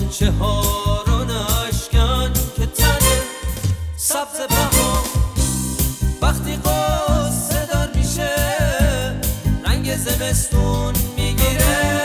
غنچه ها رو نشکن که تنه سبز بهار وقتی قصه دار میشه رنگ زمستون میگیره.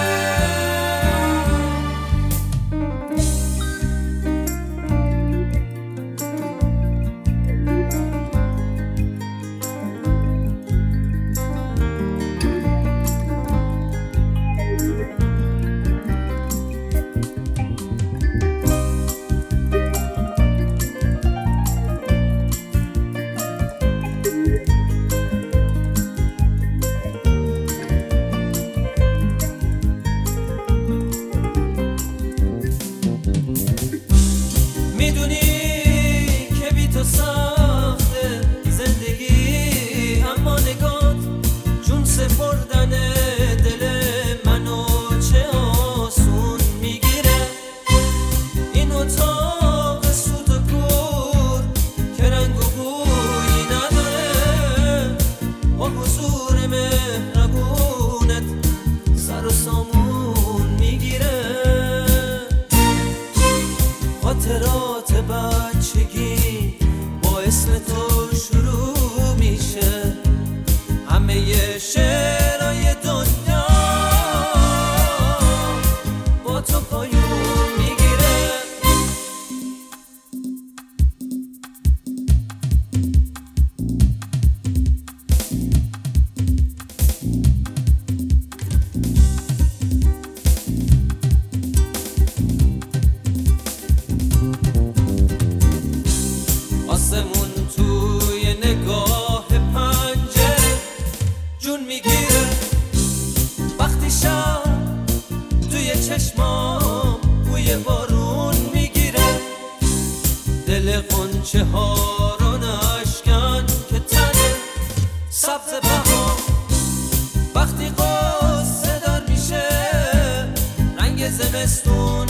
میدونی که بی تو سخته زندگی، اما نگات جون سپردن دل منو چه آسون میگیره. این اتاق سوت و کور که رنگ و بویی نداره با حضور مهربونت سر و سامون میگیره. خاطرات بچگی با اسم تو شروع میشه، همه شعرهای دنیا با تو پایون میگیره. آسمون توی نگاه پنجره جون میگیره، وقتی شب توی چشمام بوی بارون میگیره. دل غنچه ها رو نشکن که تنه سبز بهار وقتی قصه دار میشه رنگ زمستون